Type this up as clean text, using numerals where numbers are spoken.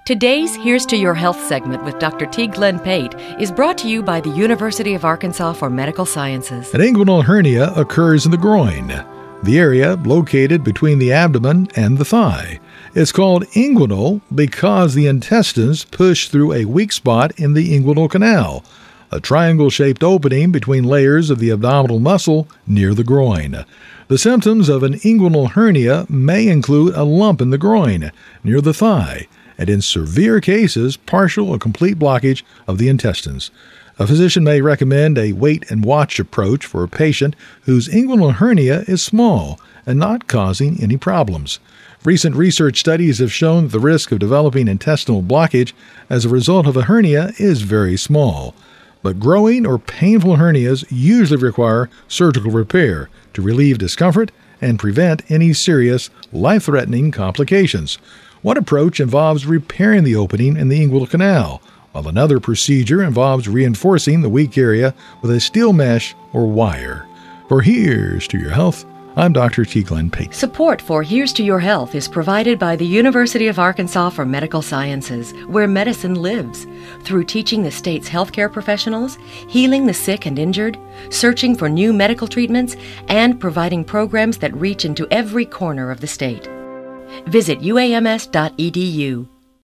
Today's Here's to Your Health segment with Dr. T. Glenn Pate is brought to you by the University of Arkansas for Medical Sciences. An inguinal hernia occurs in the groin, the area located between the abdomen and the thigh. It's called inguinal because the intestines push through a weak spot in the inguinal canal, a triangle-shaped opening between layers of the abdominal muscle near the groin. The symptoms of an inguinal hernia may include a lump in the groin, near the thigh, and in severe cases, partial or complete blockage of the intestines. A physician may recommend a wait-and-watch approach for a patient whose inguinal hernia is small and not causing any problems. Recent research studies have shown that the risk of developing intestinal blockage as a result of a hernia is very small. But growing or painful hernias usually require surgical repair to relieve discomfort and prevent any serious, life-threatening complications. One approach involves repairing the opening in the inguinal canal, while another procedure involves reinforcing the weak area with a steel mesh or wire. For Here's to Your Health, I'm Dr. T. Glenn Pate. Support for Here's to Your Health is provided by the University of Arkansas for Medical Sciences, where medicine lives, through teaching the state's healthcare professionals, healing the sick and injured, searching for new medical treatments, and providing programs that reach into every corner of the state. Visit uams.edu.